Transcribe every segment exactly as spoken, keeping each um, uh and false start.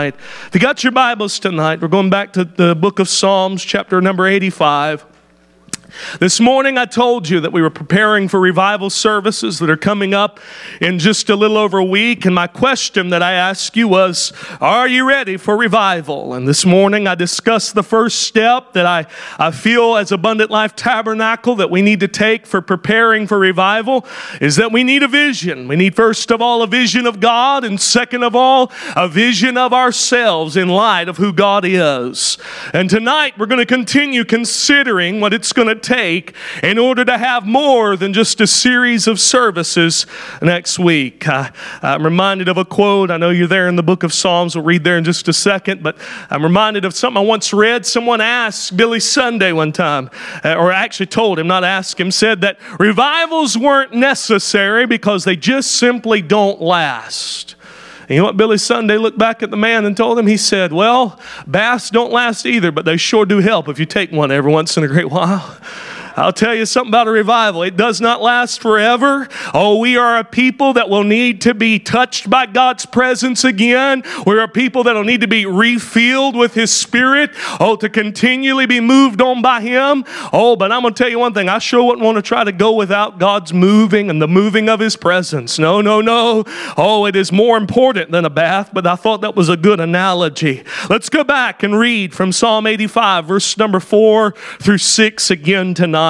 If you got your Bibles tonight, we're going back to the book of Psalms, chapter number eighty-five. This morning I told you that we were preparing for revival services that are coming up in just a little over a week. And my question that I asked you was, are you ready for revival? And this morning I discussed the first step that I, I feel as Abundant Life Tabernacle that we need to take for preparing for revival is that we need a vision. We need first of all a vision of God, and second of all a vision of ourselves in light of who God is. And tonight we're going to continue considering what it's going to take in order to have more than just a series of services next week. Uh, I'm reminded of a quote. I know you're there in the book of Psalms. We'll read there in just a second, but I'm reminded of something I once read. Someone asked Billy Sunday one time, uh, or actually told him, not asked him, said that revivals weren't necessary because they just simply don't last. And you know what Billy Sunday looked back at the man and told him? He said, well, baths don't last either, but they sure do help if you take one every once in a great while. I'll tell you something about a revival. It does not last forever. Oh, we are a people that will need to be touched by God's presence again. We're a people that will need to be refilled with His Spirit. Oh, to continually be moved on by Him. Oh, but I'm going to tell you one thing. I sure wouldn't want to try to go without God's moving and the moving of His presence. No, no, no. Oh, it is more important than a bath, but I thought that was a good analogy. Let's go back and read from Psalm eighty-five, verse number four through six again tonight.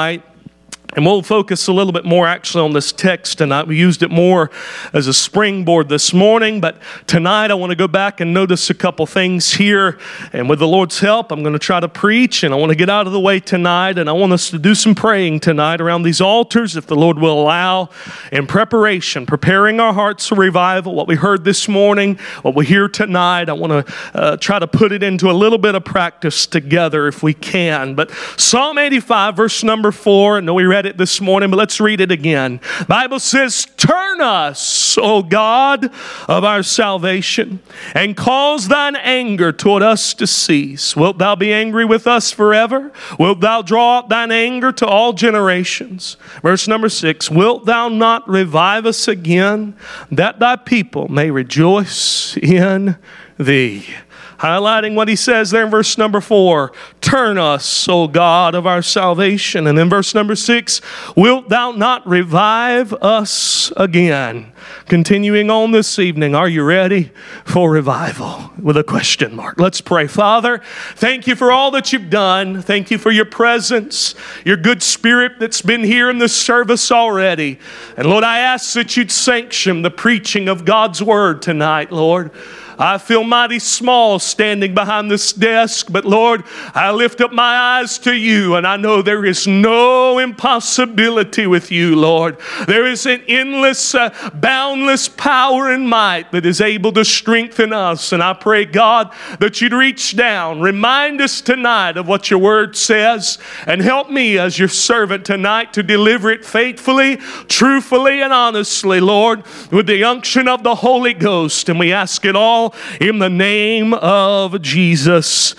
And we'll focus a little bit more actually on this text tonight. We used it more as a springboard this morning, but tonight I want to go back and notice a couple things here. And with the Lord's help, I'm going to try to preach, and I want to get out of the way tonight, and I want us to do some praying tonight around these altars, if the Lord will allow, in preparation, preparing our hearts for revival. What we heard this morning, what we hear tonight, I want to uh, try to put it into a little bit of practice together if we can. But Psalm eighty-five, verse number four, I know we read it this morning, but let's read it again. The Bible says, turn us, O God of our salvation, and cause thine anger toward us to cease. Wilt thou be angry with us forever? Wilt thou draw out thine anger to all generations? Verse number six, wilt thou not revive us again, that thy people may rejoice in thee? Highlighting what he says there in verse number four. Turn us, O God of our salvation. And in verse number six, wilt thou not revive us again? Continuing on this evening, are you ready for revival? With a question mark. Let's pray. Father, thank you for all that you've done. Thank you for your presence, your good spirit that's been here in this service already. And Lord, I ask that you'd sanction the preaching of God's word tonight, Lord. I feel mighty small standing behind this desk, but Lord, I lift up my eyes to you, and I know there is no impossibility with you, Lord. There is an endless, uh, boundless power and might that is able to strengthen us, and I pray, God, that you'd reach down, remind us tonight of what your word says, and help me as your servant tonight to deliver it faithfully, truthfully, and honestly, Lord, with the unction of the Holy Ghost, and we ask it all in the name of Jesus.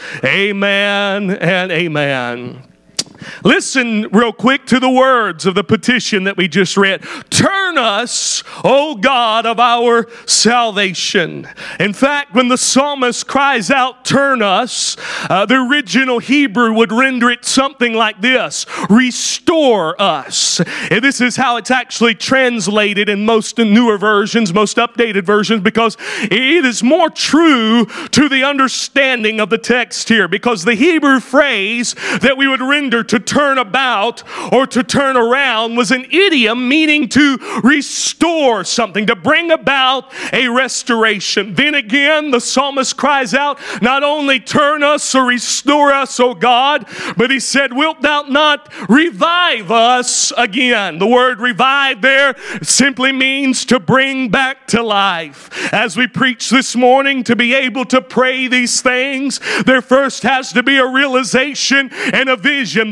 Amen and amen. Listen real quick to the words of the petition that we just read. Turn us, O God of our salvation. In fact, when the psalmist cries out, turn us, uh, the original Hebrew would render it something like this. Restore us. And this is how it's actually translated in most newer versions, most updated versions, because it is more true to the understanding of the text here. Because the Hebrew phrase that we would render to turn about or to turn around was an idiom meaning to restore something, to bring about a restoration. Then again, the psalmist cries out, not only turn us or restore us, O God, but he said, wilt thou not revive us again? The word revive there simply means to bring back to life. As we preach this morning, to be able to pray these things, there first has to be a realization and a vision that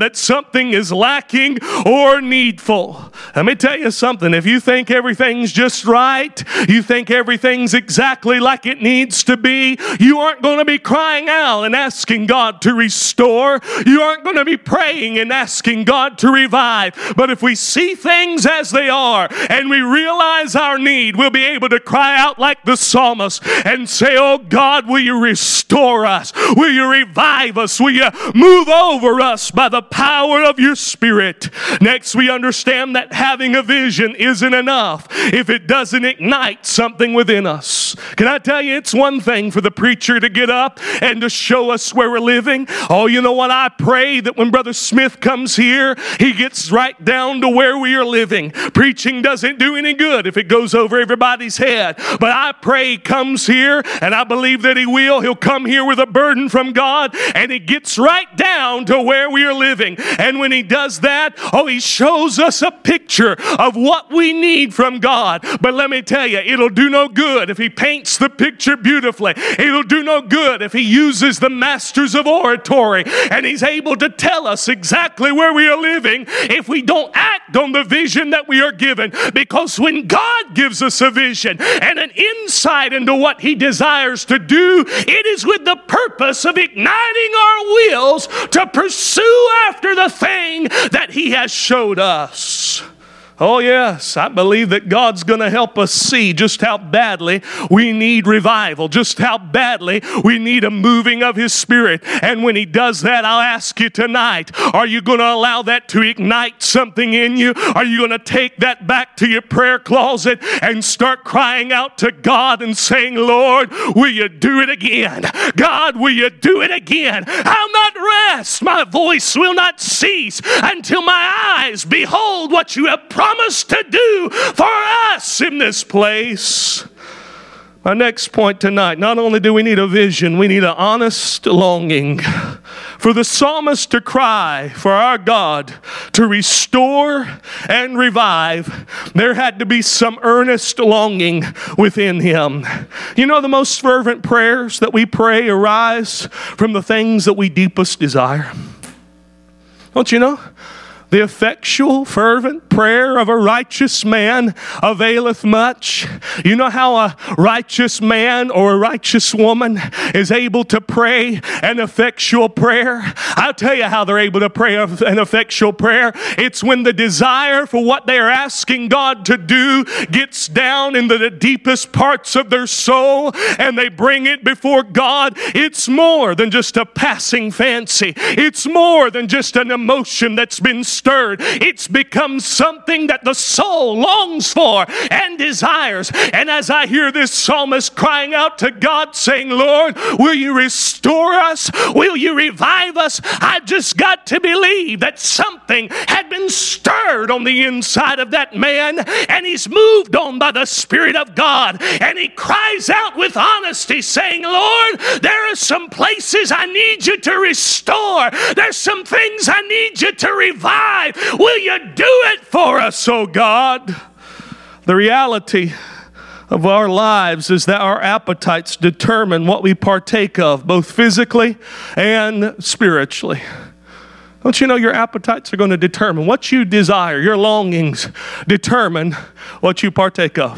that something is lacking or needful. Let me tell you something. If you think everything's just right, you think everything's exactly like it needs to be, you aren't going to be crying out and asking God to restore. You aren't going to be praying and asking God to revive. But if we see things as they are and we realize our need, we'll be able to cry out like the psalmist and say, oh God, will you restore us? Will you revive us? Will you move over us by the power of your Spirit? Next, we understand that having a vision isn't enough if it doesn't ignite something within us. Can I tell you, it's one thing for the preacher to get up and to show us where we're living. Oh, you know what? I pray that when Brother Smith comes here, he gets right down to where we are living. Preaching doesn't do any good if it goes over everybody's head. But I pray he comes here, and I believe that he will. He'll come here with a burden from God, and he gets right down to where we are living. And when he does that, oh, he shows us a picture of what we need from God. But let me tell you, it'll do no good if he paints the picture beautifully. It'll do no good if he uses the masters of oratory and he's able to tell us exactly where we are living if we don't act on the vision that we are given. Because when God gives us a vision and an insight into what he desires to do, it is with the purpose of igniting our wills to pursue after the thing that he has showed us. Oh yes, I believe that God's going to help us see just how badly we need revival, just how badly we need a moving of his Spirit. And when he does that, I'll ask you tonight, are you going to allow that to ignite something in you? Are you going to take that back to your prayer closet and start crying out to God and saying, Lord, will you do it again? God, will you do it again? I'll not rest. My voice will not cease until my eyes behold what you have promised to do for us in this place. My next point tonight, not only do we need a vision, we need an honest longing. For the psalmist to cry for our God to restore and revive, there had to be some earnest longing within him. You know, the most fervent prayers that we pray arise from the things that we deepest desire. Don't you know? The effectual, fervent prayer of a righteous man availeth much. You know how a righteous man or a righteous woman is able to pray an effectual prayer? I'll tell you how they're able to pray an effectual prayer. It's when the desire for what they are asking God to do gets down into the deepest parts of their soul and they bring it before God. It's more than just a passing fancy. It's more than just an emotion that's been stirred. It's become something that the soul longs for and desires. And as I hear this psalmist crying out to God saying, Lord, will you restore us? Will you revive us? I just got to believe that something had been stirred on the inside of that man and he's moved on by the Spirit of God. And he cries out with honesty saying, Lord, there are some places I need you to restore. There's some things I need you to revive. Will you do it for us, oh God? The reality of our lives is that our appetites determine what we partake of, both physically and spiritually. Don't you know your appetites are going to determine what you desire? Your longings determine what you partake of.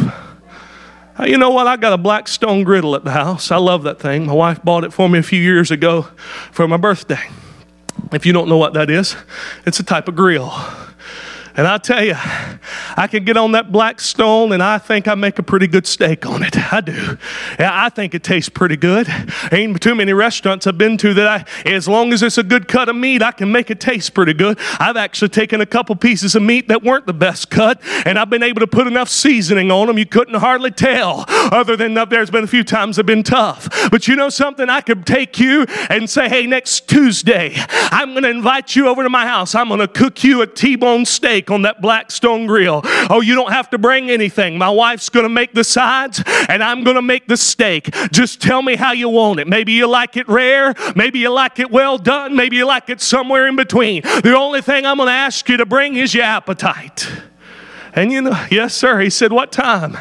You know what? I got a Blackstone griddle at the house. I love that thing. My wife bought it for me a few years ago for my birthday. If you don't know what that is, it's a type of grill. And I tell you, I can get on that Blackstone and I think I make a pretty good steak on it. I do. Yeah, I think it tastes pretty good. Ain't too many restaurants I've been to that I, as long as it's a good cut of meat, I can make it taste pretty good. I've actually taken a couple pieces of meat that weren't the best cut and I've been able to put enough seasoning on them you couldn't hardly tell. Other than up there's been a few times I've been tough. But you know something? I could take you and say, hey, next Tuesday, I'm going to invite you over to my house. I'm going to cook you a T-bone steak on that Blackstone grill. Oh, you don't have to bring anything. My wife's going to make the sides and I'm going to make the steak. Just tell me how you want it. Maybe you like it rare. Maybe you like it well done. Maybe you like it somewhere in between. The only thing I'm going to ask you to bring is your appetite. And you know, yes, sir. He said, what time?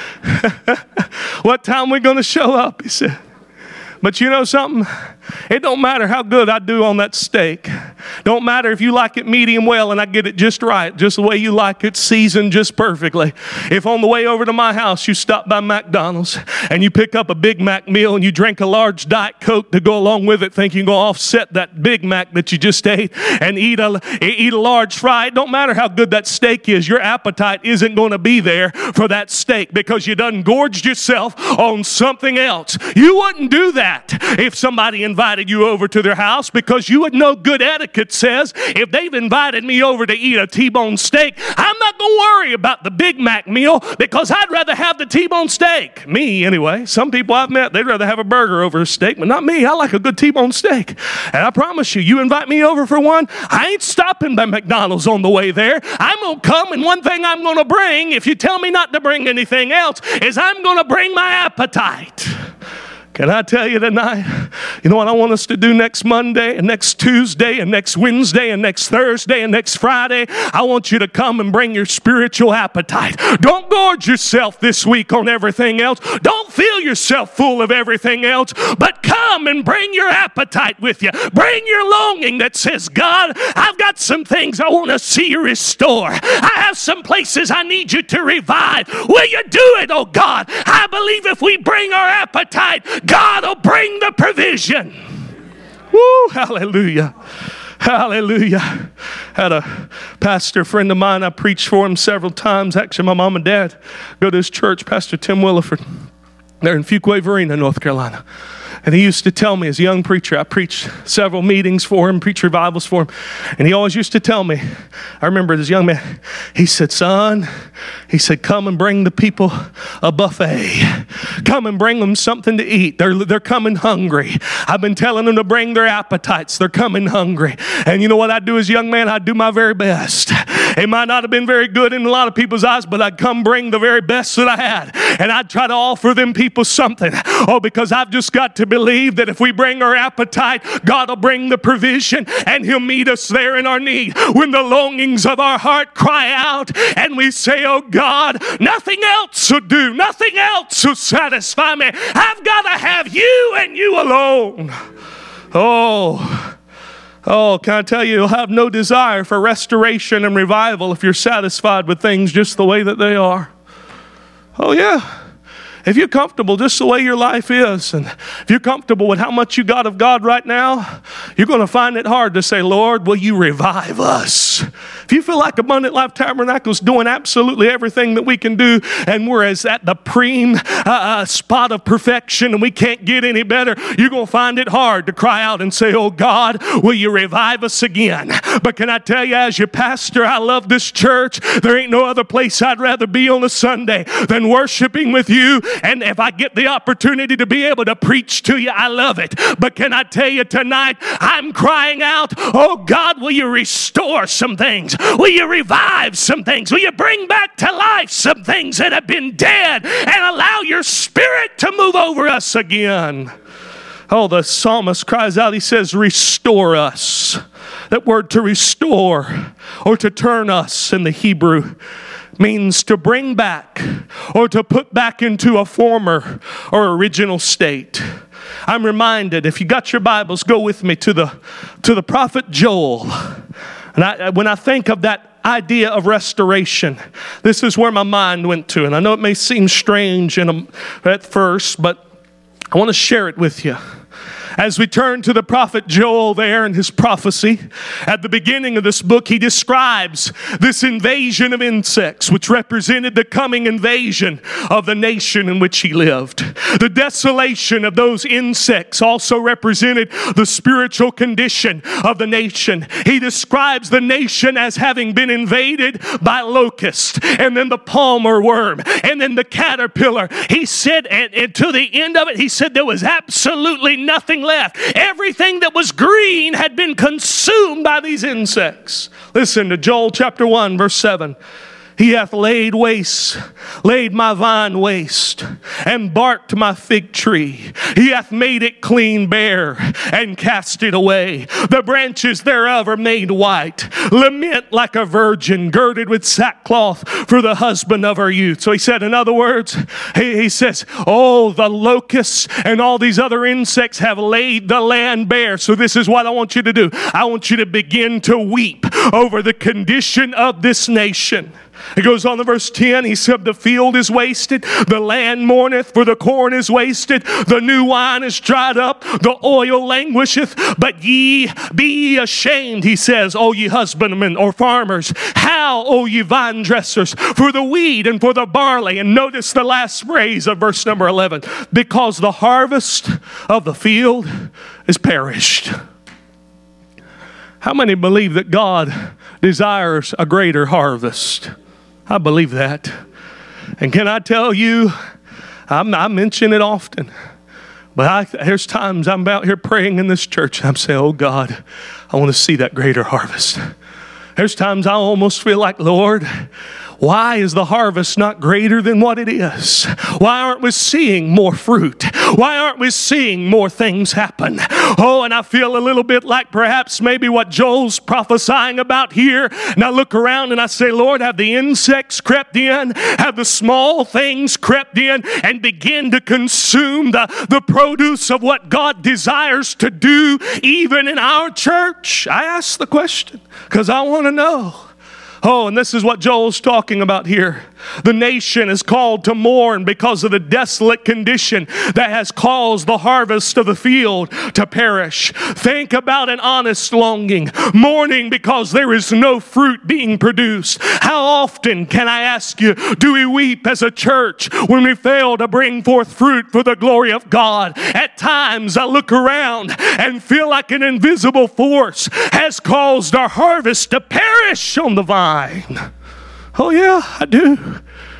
What time we going to show up? He said. But you know something? It don't matter how good I do on that steak. Don't matter if you like it medium well and I get it just right, just the way you like it, seasoned just perfectly. If on the way over to my house you stop by McDonald's and you pick up a Big Mac meal and you drink a large Diet Coke to go along with it, thinking you're going to offset that Big Mac that you just ate and eat a, eat a large fry, it don't matter how good that steak is, your appetite isn't going to be there for that steak because you done gorged yourself on something else. You wouldn't do that if somebody invited you over to their house, because you would know good etiquette says if they've invited me over to eat a T-bone steak, I'm not going to worry about the Big Mac meal because I'd rather have the T-bone steak. Me, anyway. Some people I've met, they'd rather have a burger over a steak, but not me. I like a good T-bone steak. And I promise you, you invite me over for one, I ain't stopping by McDonald's on the way there. I'm going to come, and one thing I'm going to bring, if you tell me not to bring anything else, is I'm going to bring my appetite. Can I tell you tonight, you know what I want us to do next Monday and next Tuesday and next Wednesday and next Thursday and next Friday? I want you to come and bring your spiritual appetite. Don't gorge yourself this week on everything else. Don't fill yourself full of everything else, but come and bring your appetite with you. Bring your longing that says, God, I've got some things I want to see you restore. I have some places I need you to revive. Will you do it, oh God? I believe if we bring our appetite, God will bring the provision. Woo, hallelujah. Hallelujah. Had a pastor friend of mine, I preached for him several times. Actually, my mom and dad go to his church, Pastor Tim Williford. They're in Fuquay Varina, North Carolina. And he used to tell me as a young preacher, I preached several meetings for him, preached revivals for him. And he always used to tell me, I remember this young man, he said, son, he said, come and bring the people a buffet. Come and bring them something to eat. They're, they're coming hungry. I've been telling them to bring their appetites. They're coming hungry. And you know what I do as a young man? I do my very best. It might not have been very good in a lot of people's eyes, but I'd come bring the very best that I had. And I'd try to offer them people something. Oh, because I've just got to believe that if we bring our appetite, God will bring the provision and He'll meet us there in our need. When the longings of our heart cry out and we say, oh God, nothing else will do, nothing else will satisfy me. I've got to have you and you alone. Oh, oh, can I tell you, you'll have no desire for restoration and revival if you're satisfied with things just the way that they are. Oh yeah. If you're comfortable just the way your life is, and if you're comfortable with how much you got of God right now, you're going to find it hard to say, Lord, will you revive us? If you feel like Abundant Life Tabernacle is doing absolutely everything that we can do, and we're as at the preem uh, uh, spot of perfection and we can't get any better, you're going to find it hard to cry out and say, oh God, will you revive us again? But can I tell you, as your pastor, I love this church. There ain't no other place I'd rather be on a Sunday than worshiping with you. And if I get the opportunity to be able to preach to you, I love it. But can I tell you tonight, I'm crying out, oh God, will you restore some things? Will you revive some things? Will you bring back to life some things that have been dead and allow your Spirit to move over us again? Oh, the psalmist cries out, he says, restore us. That word to restore or to turn us in the Hebrew means to bring back or to put back into a former or original state. I'm reminded, if you got your Bibles, go with me to the to the prophet Joel. And I, when I think of that idea of restoration, this is where my mind went to. And I know it may seem strange in a, at first, but I want to share it with you. As we turn to the prophet Joel there in his prophecy, at the beginning of this book, he describes this invasion of insects, which represented the coming invasion of the nation in which he lived. The desolation of those insects also represented the spiritual condition of the nation. He describes the nation as having been invaded by locusts, and then the palmer worm, and then the caterpillar. He said, and, and to the end of it, he said there was absolutely nothing left. Everything that was green had been consumed by these insects. Listen to Joel chapter one, verse seven. He hath laid waste, laid my vine waste, and barked my fig tree. He hath made it clean bare, and cast it away. The branches thereof are made white. Lament like a virgin, girded with sackcloth for the husband of her youth. So he said, in other words, he, he says, oh, the locusts and all these other insects have laid the land bare. So this is what I want you to do. I want you to begin to weep over the condition of this nation. It goes on to verse ten. He said, the field is wasted, the land mourneth, for the corn is wasted, the new wine is dried up, the oil languisheth. But ye be ye ashamed, he says, O ye husbandmen or farmers. How, O ye vine dressers, for the wheat and for the barley. And notice the last phrase of verse number eleven. Because the harvest of the field is perished. How many believe that God desires a greater harvest? I believe that. And can I tell you, I'm, I mention it often, but I, there's times I'm out here praying in this church and I'm saying, oh God, I want to see that greater harvest. There's times I almost feel like, Lord, why is the harvest not greater than what it is? Why aren't we seeing more fruit? Why aren't we seeing more things happen? Oh, and I feel a little bit like perhaps maybe what Joel's prophesying about here. And I look around and I say, Lord, have the insects crept in? Have the small things crept in and begin to consume the, the produce of what God desires to do even in our church? I ask the question because I want to know. Oh, and this is what Joel's talking about here. The nation is called to mourn because of the desolate condition that has caused the harvest of the field to perish. Think about an honest longing, mourning because there is no fruit being produced. How often, can I ask you, do we weep as a church when we fail to bring forth fruit for the glory of God? At times I look around and feel like an invisible force has caused our harvest to perish on the vine. Oh yeah, I do.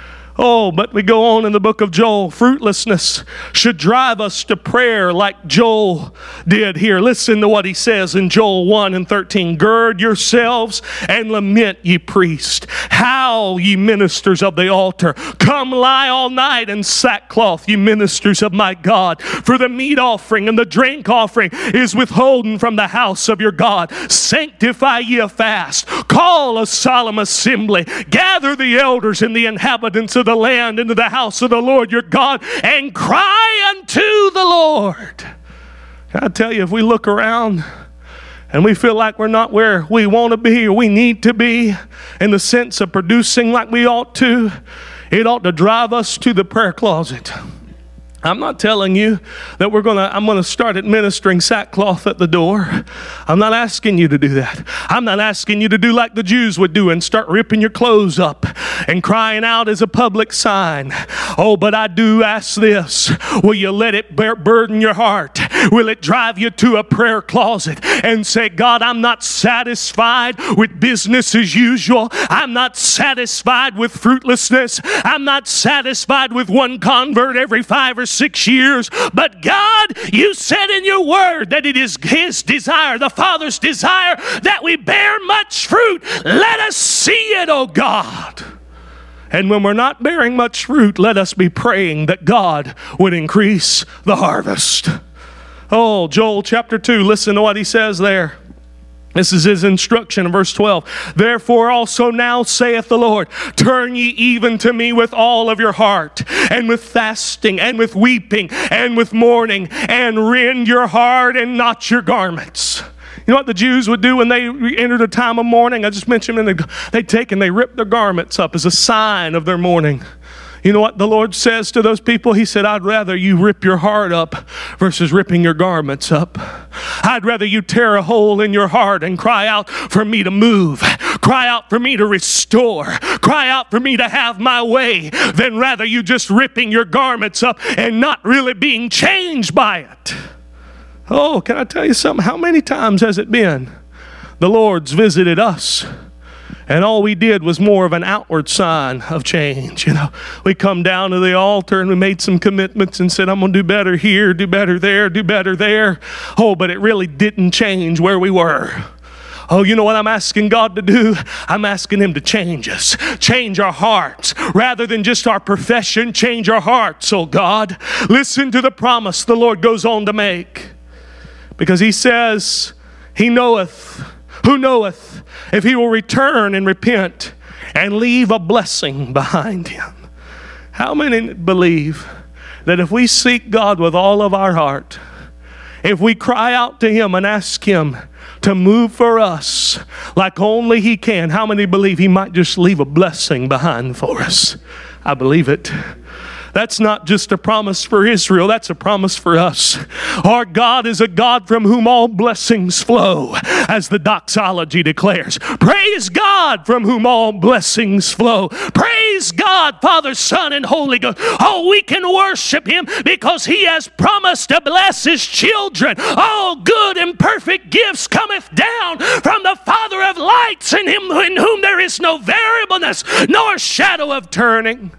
Oh, but we go on in the book of Joel. Fruitlessness should drive us to prayer like Joel did here. Listen to what he says in Joel one and thirteen. Gird yourselves and lament, ye priests. Howl, ye ministers of the altar. Come lie all night in sackcloth, ye ministers of my God. For the meat offering and the drink offering is withholden from the house of your God. Sanctify ye a fast. Call a solemn assembly. Gather the elders and the inhabitants of the land into the house of the Lord your God and cry unto the Lord. Can I tell you, if we look around and we feel like we're not where we want to be or we need to be in the sense of producing like we ought to, it ought to drive us to the prayer closet. I'm not telling you that we're gonna, I'm gonna start administering sackcloth at the door. I'm not asking you to do that. I'm not asking you to do like the Jews would do and start ripping your clothes up and crying out as a public sign. Oh, but I do ask this. Will you let it bear, burden your heart? Will it drive you to a prayer closet and say, God, I'm not satisfied with business as usual. I'm not satisfied with fruitlessness. I'm not satisfied with one convert every five or six years. But God, you said in your word that it is his desire, the Father's desire, that we bear much fruit. Let us see it, oh God. And when we're not bearing much fruit, let us be praying that God would increase the harvest. Oh, Joel chapter two, listen to what he says there. This is his instruction in verse twelve. Therefore also now saith the Lord, turn ye even to me with all of your heart, and with fasting, and with weeping, and with mourning, and rend your heart and not your garments. You know what the Jews would do when they entered a time of mourning? I just mentioned them. They'd take and they rip their garments up as a sign of their mourning. You know what the Lord says to those people? He said, I'd rather you rip your heart up versus ripping your garments up. I'd rather you tear a hole in your heart and cry out for me to move, cry out for me to restore, cry out for me to have my way, than rather you just ripping your garments up and not really being changed by it. Oh, can I tell you something? How many times has it been the Lord's visited us and all we did was more of an outward sign of change? You know, we come down to the altar and we made some commitments and said, I'm going to do better here, do better there, do better there. Oh, but it really didn't change where we were. Oh, you know what I'm asking God to do? I'm asking Him to change us, change our hearts. Rather than just our profession, change our hearts, oh God. Listen to the promise the Lord goes on to make. Because He says, He knoweth, who knoweth if he will return and repent and leave a blessing behind him. How many believe that if we seek God with all of our heart, if we cry out to Him and ask Him to move for us like only He can, how many believe He might just leave a blessing behind for us? I believe it. That's not just a promise for Israel, that's a promise for us. Our God is a God from whom all blessings flow, as the doxology declares. Praise God from whom all blessings flow. Praise God, Father, Son, and Holy Ghost. Oh, we can worship Him because He has promised to bless His children. All good and perfect gifts cometh down from the Father of lights, in Him in whom there is no variableness nor shadow of turning.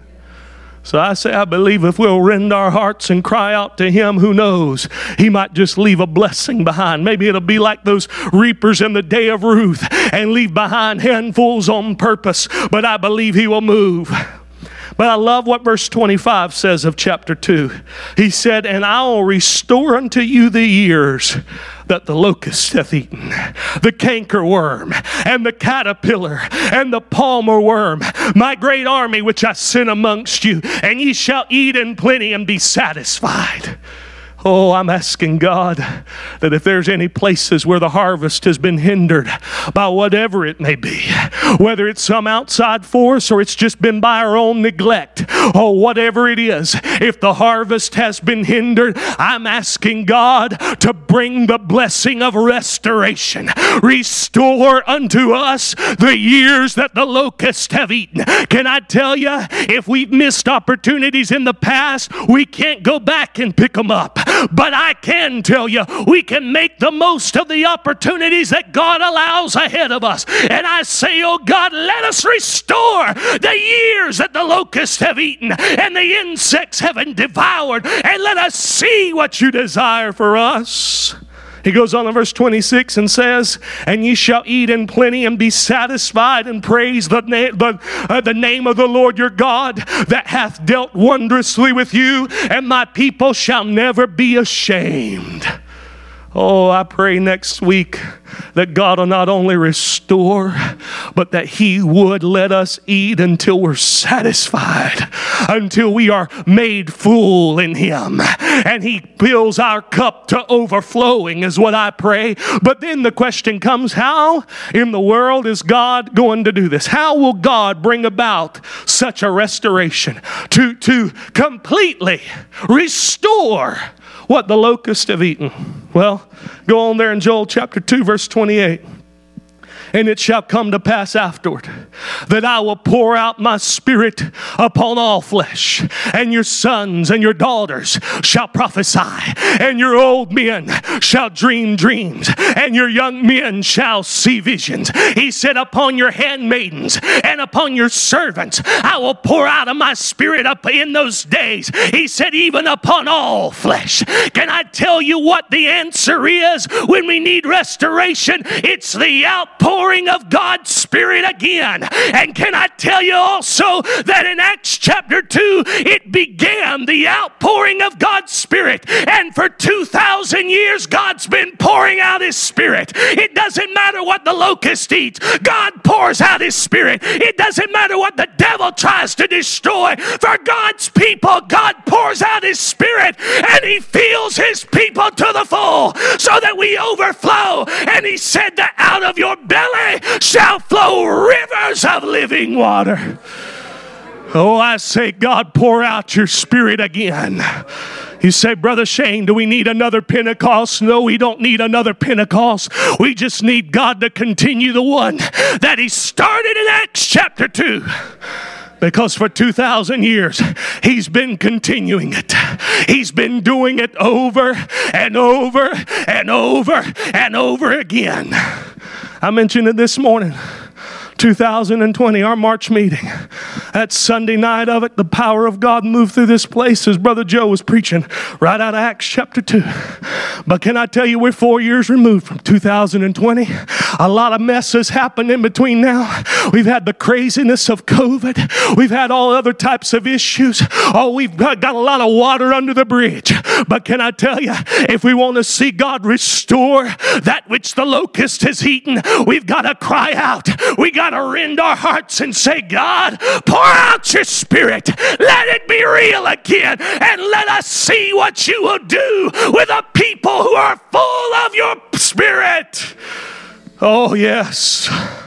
So I say, I believe if we'll rend our hearts and cry out to Him, who knows, He might just leave a blessing behind. Maybe it'll be like those reapers in the day of Ruth and leave behind handfuls on purpose. But I believe He will move. But I love what verse twenty-five says of chapter two. He said, and I will restore unto you the years that the locust hath eaten, the cankerworm, and the caterpillar, and the palmer worm, my great army which I sent amongst you, and ye shall eat in plenty and be satisfied. Oh, I'm asking God that if there's any places where the harvest has been hindered by whatever it may be, whether it's some outside force or it's just been by our own neglect, or whatever it is, if the harvest has been hindered, I'm asking God to bring the blessing of restoration. Restore unto us the years that the locusts have eaten. Can I tell you, if we've missed opportunities in the past, we can't go back and pick them up. But I can tell you, we can make the most of the opportunities that God allows ahead of us. And I say, oh God, let us restore the years that the locusts have eaten and the insects have devoured, and let us see what you desire for us. He goes on in verse twenty-six and says, and ye shall eat in plenty and be satisfied, and praise the, na- the, uh, the name of the Lord your God that hath dealt wondrously with you, and my people shall never be ashamed. Oh, I pray next week that God will not only restore, but that He would let us eat until we're satisfied, until we are made full in Him, and He fills our cup to overflowing is what I pray. But then the question comes, how in the world is God going to do this? How will God bring about such a restoration to, to completely restore what the locusts have eaten? Well, go on there in Joel chapter two, verse twenty-eight. And it shall come to pass afterward that I will pour out my spirit upon all flesh, and your sons and your daughters shall prophesy, and your old men shall dream dreams, and your young men shall see visions. He said, upon your handmaidens and upon your servants I will pour out of my spirit up in those days. He said, even upon all flesh. Can I tell you what the answer is when we need restoration? It's the outpouring of God's Spirit again. And can I tell you also that in Acts chapter two, it began the outpouring of God's Spirit. And for two thousand years, God's been pouring out His Spirit. It doesn't matter what the locust eats. God pours out His Spirit. It doesn't matter what the devil tries to destroy. For God's people, God pours out His Spirit, and He fills His people to the full so that we overflow. And He said that out of your belly shall flow rivers of living water. Oh, I say, God, pour out your Spirit again. You say, Brother Shane, do we need another Pentecost? No, we don't need another Pentecost. We just need God to continue the one that He started in Acts chapter two. Because for two thousand years, He's been continuing it. He's been doing it over and over and over and over again. I mentioned it this morning. two thousand twenty, our March meeting. That Sunday night of it, the power of God moved through this place as Brother Joe was preaching right out of Acts chapter two. But can I tell you, we're four years removed from two thousand twenty. A lot of mess has happened in between now. We've had the craziness of COVID. We've had all other types of issues. Oh, we've got, got a lot of water under the bridge. But can I tell you, if we want to see God restore that which the locust has eaten, we've got to cry out. We got to rend our hearts and say, God, pour out your Spirit. Let it be real again. And let us see what you will do with a people who are full of your Spirit. Oh, yes.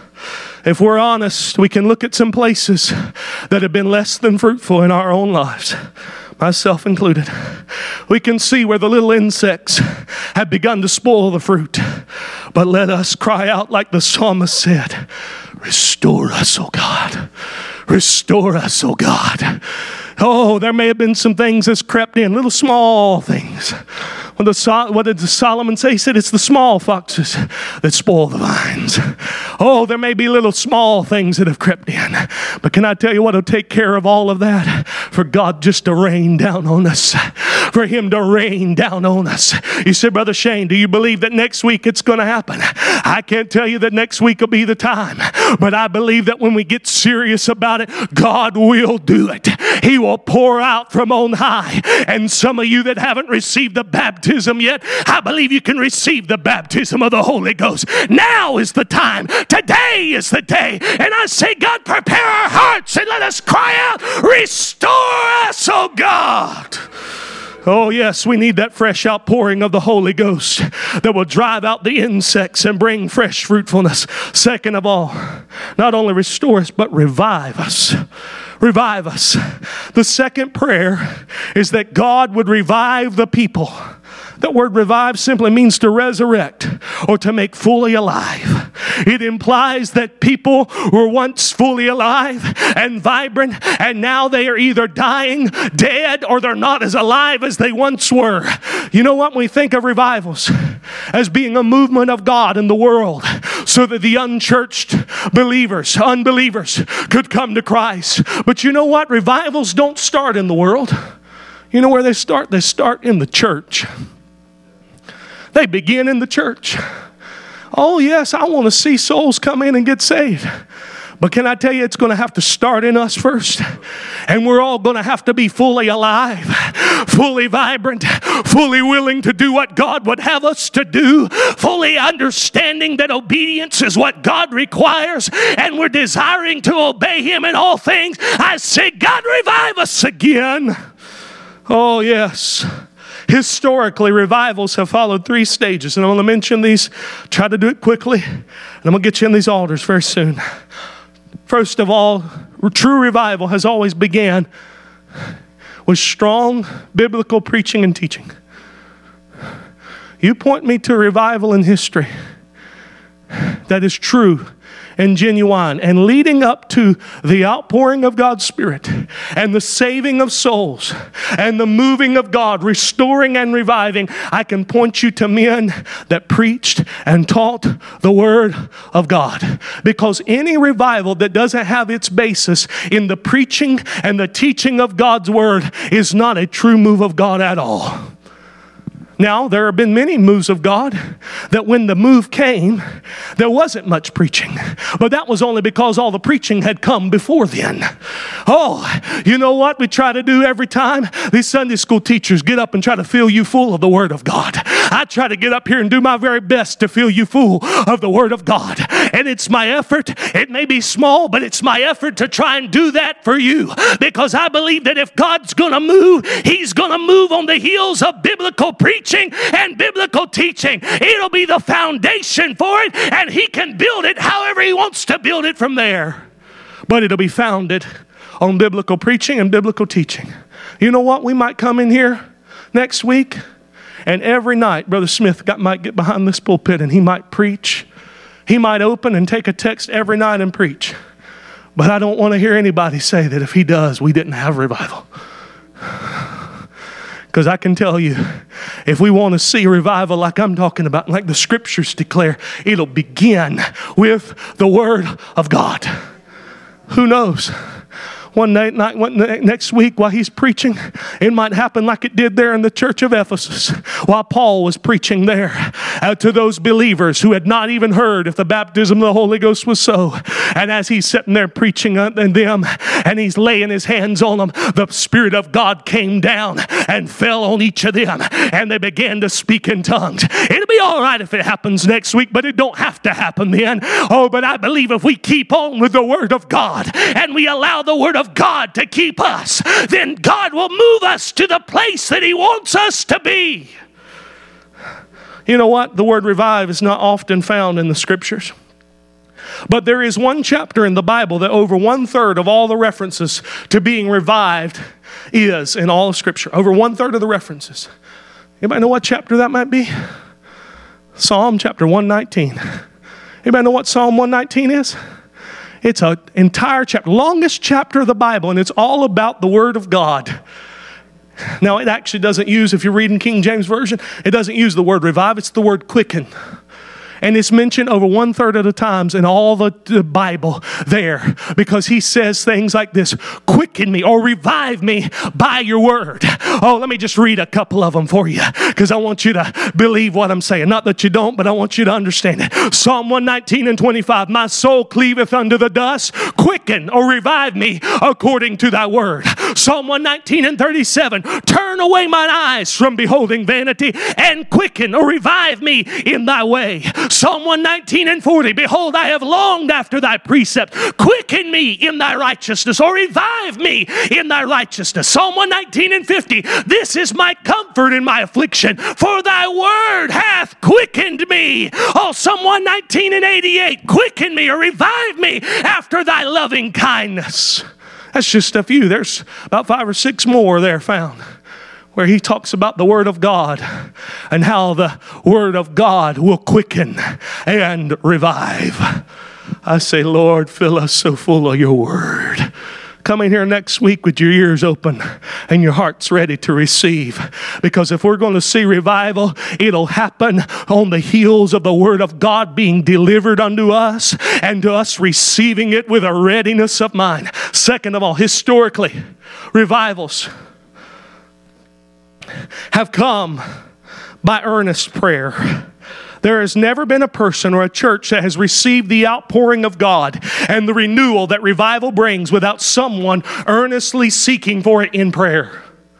If we're honest, we can look at some places that have been less than fruitful in our own lives, myself included. We can see where the little insects have begun to spoil the fruit. But let us cry out like the psalmist said, restore us, O God. Restore us, O God. Oh, there may have been some things that's crept in, little small things. When the, what did Solomon say? He said it's the small foxes that spoil the vines. Oh, there may be little small things that have crept in. But can I tell you what will take care of all of that? For God just to rain down on us. For Him to rain down on us. You said, Brother Shane, do you believe that next week it's going to happen? I can't tell you that next week will be the time. But I believe that when we get serious about it, God will do it. He will pour out from on high. And some of you that haven't received the baptism yet, I believe you can receive the baptism of the Holy Ghost. Now is the time. Today is the day. And I say, God, prepare our hearts and let us cry out, restore us, oh God. Oh, yes, we need that fresh outpouring of the Holy Ghost that will drive out the insects and bring fresh fruitfulness. Second of all, not only restore us, but revive us. Revive us. The second prayer is that God would revive the people. That word revive simply means to resurrect or to make fully alive. It implies that people were once fully alive and vibrant, and now they are either dying, dead, or they're not as alive as they once were. You know what? We think of revivals as being a movement of God in the world so that the unchurched believers, unbelievers could come to Christ. But you know what? Revivals don't start in the world. You know where they start? They start in the church. They begin in the church. Oh, yes, I want to see souls come in and get saved. But can I tell you, it's going to have to start in us first. And we're all going to have to be fully alive, fully vibrant, fully willing to do what God would have us to do, fully understanding that obedience is what God requires, and we're desiring to obey Him in all things. I say, God, revive us again. Oh, yes. Historically, revivals have followed three stages. And I'm going to mention these, try to do it quickly, and I'm going to get you in these altars very soon. First of all, true revival has always began with strong biblical preaching and teaching. You point me to a revival in history that is true and genuine and leading up to the outpouring of God's Spirit and the saving of souls and the moving of God, restoring and reviving, I can point you to men that preached and taught the Word of God. Because any revival that doesn't have its basis in the preaching and the teaching of God's Word is not a true move of God at all. Now, there have been many moves of God that when the move came, there wasn't much preaching. But that was only because all the preaching had come before then. Oh, you know what we try to do every time? These Sunday school teachers get up and try to fill you full of the Word of God. I try to get up here and do my very best to fill you full of the Word of God. And it's my effort. It may be small, but it's my effort to try and do that for you. Because I believe that if God's going to move, He's going to move on the heels of biblical preaching and biblical teaching. It'll be the foundation for it, and He can build it however He wants to build it from there. But it'll be founded on biblical preaching and biblical teaching. You know what? We might come in here next week, and every night Brother Smith got, might get behind this pulpit and he might preach. He might open and take a text every night and preach. But I don't want to hear anybody say that if he does, we didn't have revival. Because I can tell you, if we want to see revival like I'm talking about, like the scriptures declare, it'll begin with the Word of God. Who knows? One night, night one, next week while he's preaching, it might happen like it did there in the church of Ephesus while Paul was preaching there uh, to those believers who had not even heard if the baptism of the Holy Ghost was so. And as he's sitting there preaching unto them and he's laying his hands on them, the Spirit of God came down and fell on each of them and they began to speak in tongues. It'll be all right if it happens next week, but it don't have to happen then. Oh, but I believe if we keep on with the Word of God and we allow the Word of God to keep us, then God will move us to the place that He wants us to be. You know what? The word revive is not often found in the scriptures. But there is one chapter in the Bible that over one third of all the references to being revived is in all of scripture. Over one third of the references. Anybody know what chapter that might be? Psalm chapter one nineteen. Anybody know what Psalm one nineteen is? It's an entire chapter, longest chapter of the Bible, and it's all about the Word of God. Now, it actually doesn't use, if you're reading King James Version, it doesn't use the word revive, it's the word quicken. And it's mentioned over one third of the times in all the, the Bible there because he says things like this, quicken me or revive me by your word. Oh, let me just read a couple of them for you because I want you to believe what I'm saying. Not that you don't, but I want you to understand it. Psalm one nineteen and twenty-five, my soul cleaveth unto the dust, quicken or revive me according to thy word. Psalm one nineteen and thirty-seven, turn away mine eyes from beholding vanity and quicken or revive me in thy way. Psalm one nineteen and forty, behold, I have longed after thy precept. Quicken me in thy righteousness, or revive me in thy righteousness. Psalm one nineteen and fifty, this is my comfort in my affliction, for thy word hath quickened me. Oh, Psalm one nineteen and eighty-eight, quicken me or revive me after thy loving kindness. That's just a few. There's about five or six more there found, where he talks about the Word of God and how the Word of God will quicken and revive. I say, Lord, fill us so full of your Word. Come in here next week with your ears open and your hearts ready to receive. Because if we're going to see revival, it'll happen on the heels of the Word of God being delivered unto us and to us receiving it with a readiness of mind. Second of all, historically, revivals have come by earnest prayer. There has never been a person or a church that has received the outpouring of God and the renewal that revival brings without someone earnestly seeking for it in prayer.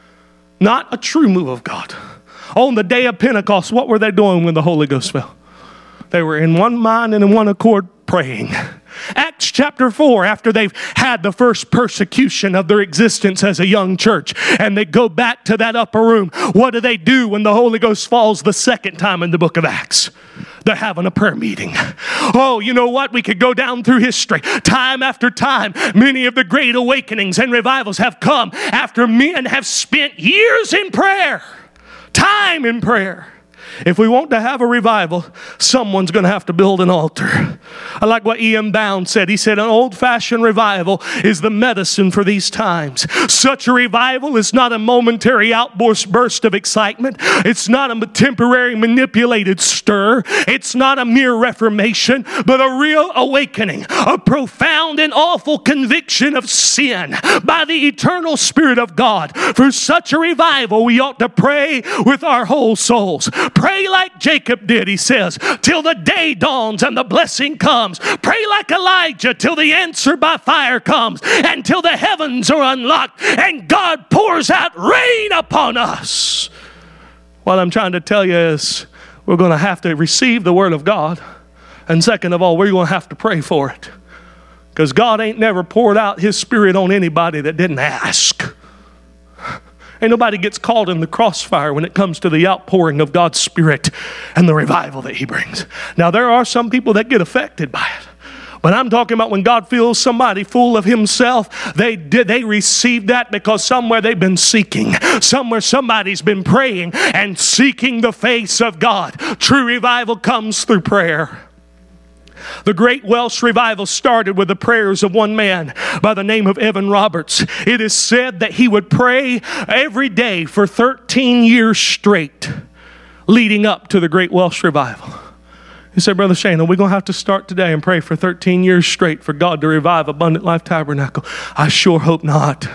Not a true move of God. On the day of Pentecost, what were they doing when the Holy Ghost fell? They were in one mind and in one accord praying. Acts chapter four, after they've had the first persecution of their existence as a young church, and they go back to that upper room, what do they do when the Holy Ghost falls the second time in the book of Acts? They're having a prayer meeting. Oh, you know what? We could go down through history. Time after time, many of the great awakenings and revivals have come after men have spent years in prayer. Time in prayer. If we want to have a revival, someone's going to have to build an altar. I like what E M Bound said. He said, an old-fashioned revival is the medicine for these times. Such a revival is not a momentary outburst burst of excitement. It's not a temporary manipulated stir. It's not a mere reformation, but a real awakening, a profound and awful conviction of sin by the eternal Spirit of God. For such a revival, we ought to pray with our whole souls. Pray like Jacob did, he says, till the day dawns and the blessing comes. Pray like Elijah till the answer by fire comes and till the heavens are unlocked and God pours out rain upon us. What I'm trying to tell you is we're going to have to receive the Word of God. And second of all, we're going to have to pray for it. Because God ain't never poured out His Spirit on anybody that didn't ask. Ain't nobody gets caught in the crossfire when it comes to the outpouring of God's Spirit and the revival that He brings. Now, there are some people that get affected by it. But I'm talking about when God fills somebody full of Himself, they did, they received that because somewhere they've been seeking. Somewhere somebody's been praying and seeking the face of God. True revival comes through prayer. The Great Welsh Revival started with the prayers of one man by the name of Evan Roberts. It is said that he would pray every day for thirteen years straight leading up to the Great Welsh Revival. You say, Brother Shane, are we going to have to start today and pray for thirteen years straight for God to revive Abundant Life Tabernacle? I sure hope not.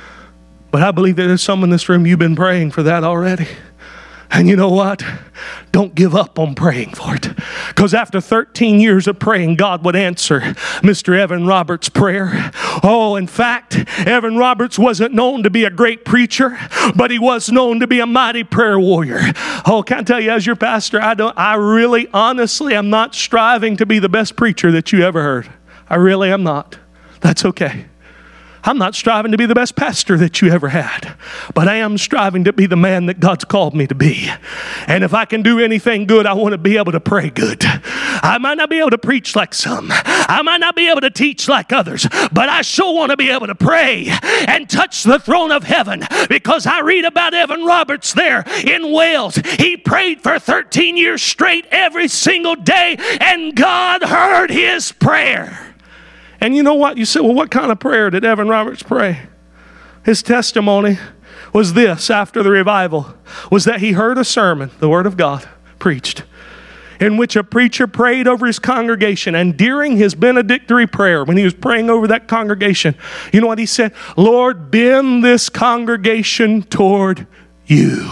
But I believe that there's some in this room, you've been praying for that already. And you know what? Don't give up on praying for it. Because after thirteen years of praying, God would answer Mister Evan Roberts' prayer. Oh, in fact, Evan Roberts wasn't known to be a great preacher, but he was known to be a mighty prayer warrior. Oh, can I tell you, as your pastor, I don't, I really, honestly, am not striving to be the best preacher that you ever heard. I really am not. That's okay. I'm not striving to be the best pastor that you ever had, but I am striving to be the man that God's called me to be. And if I can do anything good, I want to be able to pray good. I might not be able to preach like some. I might not be able to teach like others, but I sure want to be able to pray and touch the throne of heaven, because I read about Evan Roberts there in Wales. He prayed for thirteen years straight every single day, and God heard his prayer. And you know what? You say, well, what kind of prayer did Evan Roberts pray? His testimony was this after the revival, was that he heard a sermon, the Word of God, preached, in which a preacher prayed over his congregation. And during his benedictory prayer, when he was praying over that congregation, you know what he said? Lord, bend this congregation toward you.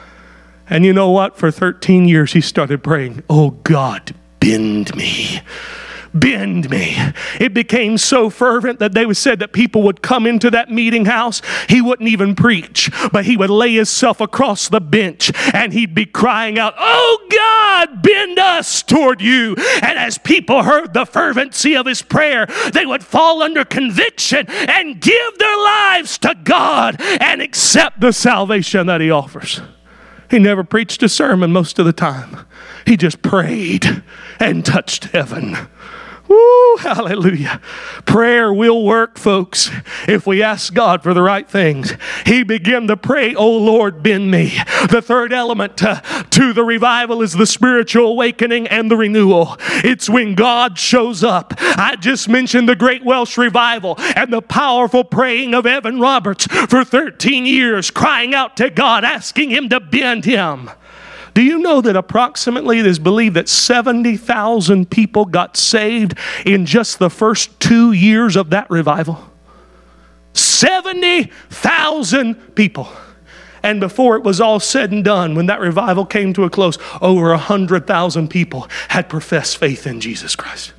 And you know what? For thirteen years, he started praying, oh God, bend me. Bend me. It became so fervent that they said that people would come into that meeting house. He wouldn't even preach, but he would lay himself across the bench and he'd be crying out, oh God, bend us toward you. And as people heard the fervency of his prayer, they would fall under conviction and give their lives to God and accept the salvation that he offers. He never preached a sermon most of the time. He just prayed and touched heaven. Woo, hallelujah. Prayer will work, folks, if we ask God for the right things. He began to pray, oh Lord, bend me. The third element to, to the revival is the spiritual awakening and the renewal. It's when God shows up. I just mentioned the Great Welsh Revival and the powerful praying of Evan Roberts for thirteen years, crying out to God, asking him to bend him. Do you know that approximately it is believed that seventy thousand people got saved in just the first two years of that revival? seventy thousand people. And before it was all said and done, when that revival came to a close, over one hundred thousand people had professed faith in Jesus Christ.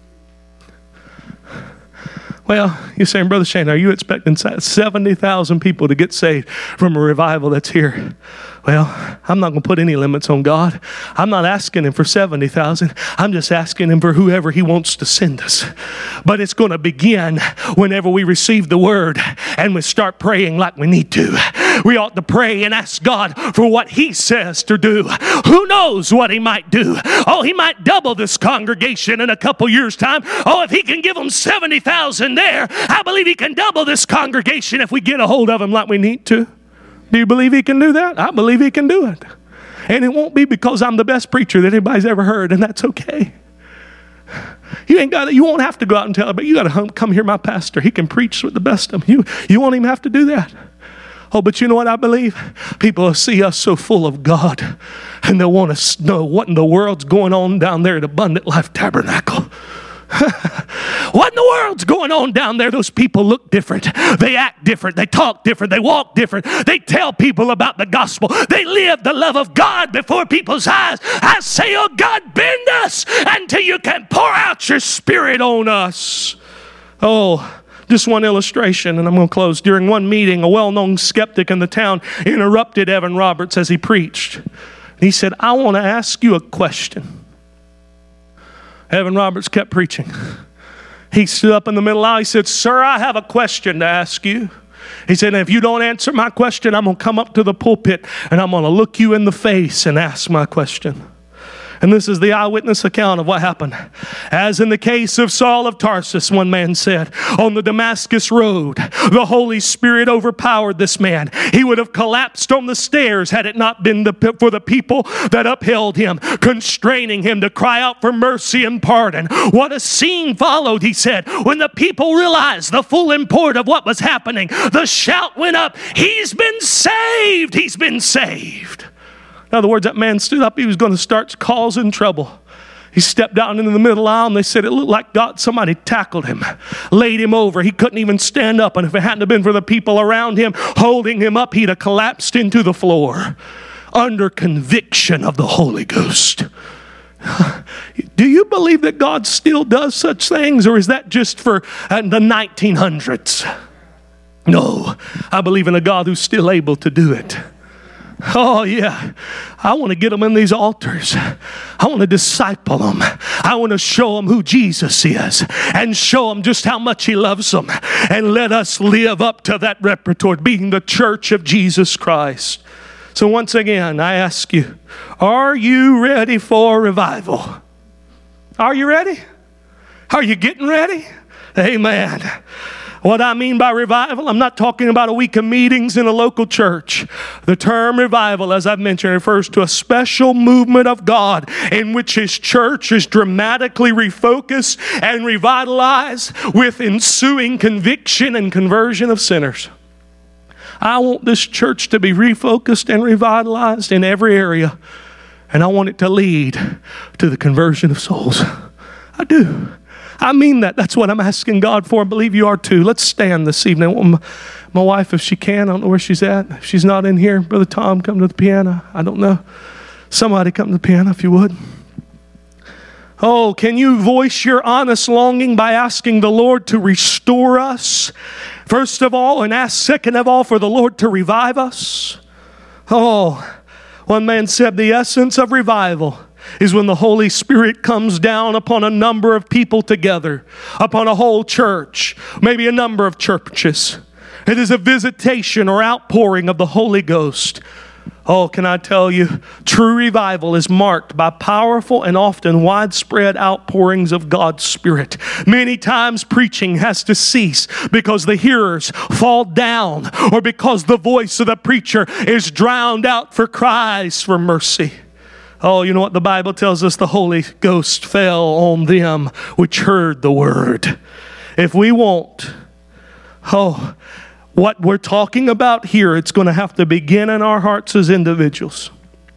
Well, you're saying, Brother Shane, are you expecting seventy thousand people to get saved from a revival that's here? Well, I'm not going to put any limits on God. I'm not asking him for seventy thousand. I'm just asking him for whoever he wants to send us. But it's going to begin whenever we receive the word and we start praying like we need to. We ought to pray and ask God for what he says to do. Who knows what he might do? Oh, he might double this congregation in a couple years' time. Oh, if he can give them seventy thousand there, I believe he can double this congregation if we get a hold of him like we need to. Do you believe he can do that? I believe he can do it. And it won't be because I'm the best preacher that anybody's ever heard, and that's okay. You ain't got to, you won't have to go out and tell, but you got to come hear my pastor. He can preach with the best of them. You, you won't even have to do that. Oh, but you know what I believe? People will see us so full of God, and they'll want to know what in the world's going on down there at Abundant Life Tabernacle. What in the world's going on down there? Those people look different. They act different. They talk different. They walk different. They tell people about the gospel. They live the love of God before people's eyes. I say, oh God, bend us until you can pour out your spirit on us. Oh, just one illustration, and I'm going to close. During one meeting, a well-known skeptic in the town interrupted Evan Roberts as he preached. He said, I want to ask you a question. Evan Roberts kept preaching. He stood up in the middle aisle. He said, sir, I have a question to ask you. He said, if you don't answer my question, I'm going to come up to the pulpit and I'm going to look you in the face and ask my question. And this is the eyewitness account of what happened. As in the case of Saul of Tarsus, one man said, on the Damascus road, the Holy Spirit overpowered this man. He would have collapsed on the stairs had it not been the, for the people that upheld him, constraining him to cry out for mercy and pardon. What a scene followed, he said. When the people realized the full import of what was happening, the shout went up, he's been saved! He's been saved! In other words, that man stood up. He was going to start causing trouble. He stepped down into the middle aisle, and they said it looked like God, somebody tackled him, laid him over. He couldn't even stand up, and if it hadn't been for the people around him holding him up, he'd have collapsed into the floor under conviction of the Holy Ghost. Do you believe that God still does such things, or is that just for uh, the nineteen hundreds? No, I believe in a God who's still able to do it. Oh, yeah. I want to get them in these altars. I want to disciple them. I want to show them who Jesus is and show them just how much He loves them. And let us live up to that repertoire, being the church of Jesus Christ. So once again, I ask you, are you ready for revival? Are you ready? Are you getting ready? Amen. What I mean by revival, I'm not talking about a week of meetings in a local church. The term revival, as I've mentioned, refers to a special movement of God in which His church is dramatically refocused and revitalized with ensuing conviction and conversion of sinners. I want this church to be refocused and revitalized in every area, and I want it to lead to the conversion of souls. I do. I mean that. That's what I'm asking God for. I believe you are too. Let's stand this evening. I want my, my wife, if she can, I don't know where she's at. If she's not in here, Brother Tom, come to the piano. I don't know. Somebody come to the piano if you would. Oh, can you voice your honest longing by asking the Lord to restore us, first of all, and ask second of all for the Lord to revive us? Oh, one man said the essence of revival is when the Holy Spirit comes down upon a number of people together, upon a whole church, maybe a number of churches. It is a visitation or outpouring of the Holy Ghost. Oh, can I tell you, true revival is marked by powerful and often widespread outpourings of God's Spirit. Many times preaching has to cease because the hearers fall down or because the voice of the preacher is drowned out for cries for mercy. Oh, you know what the Bible tells us? The Holy Ghost fell on them which heard the word. If we want, oh, what we're talking about here, it's going to have to begin in our hearts as individuals.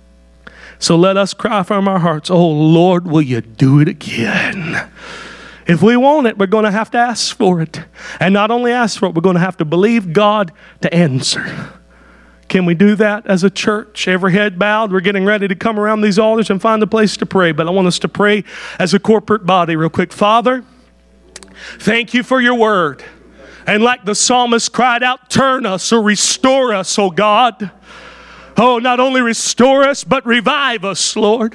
So let us cry from our hearts, oh Lord, will you do it again? If we want it, we're going to have to ask for it. And not only ask for it, we're going to have to believe God to answer. Can we do that as a church? Every head bowed. We're getting ready to come around these altars and find a place to pray. But I want us to pray as a corporate body real quick. Father, thank you for your word. And like the psalmist cried out, turn us or restore us, oh God. Oh, not only restore us, but revive us, Lord.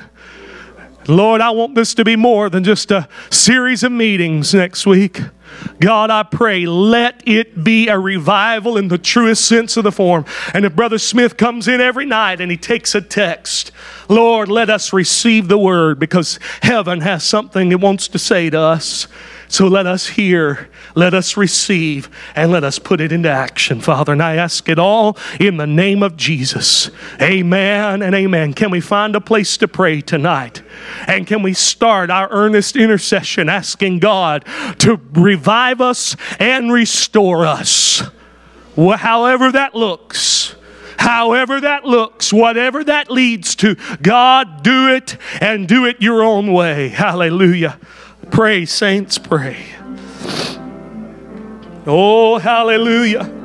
Lord, I want this to be more than just a series of meetings next week. God, I pray, let it be a revival in the truest sense of the form. And if Brother Smith comes in every night and he takes a text, Lord, let us receive the word because heaven has something it wants to say to us. So let us hear, let us receive, and let us put it into action, Father. And I ask it all in the name of Jesus. Amen and amen. Can we find a place to pray tonight? And can we start our earnest intercession asking God to revive us and restore us? However that looks. However that looks, whatever that leads to, God, do it and do it your own way. Hallelujah. Pray, saints, pray. Oh, hallelujah.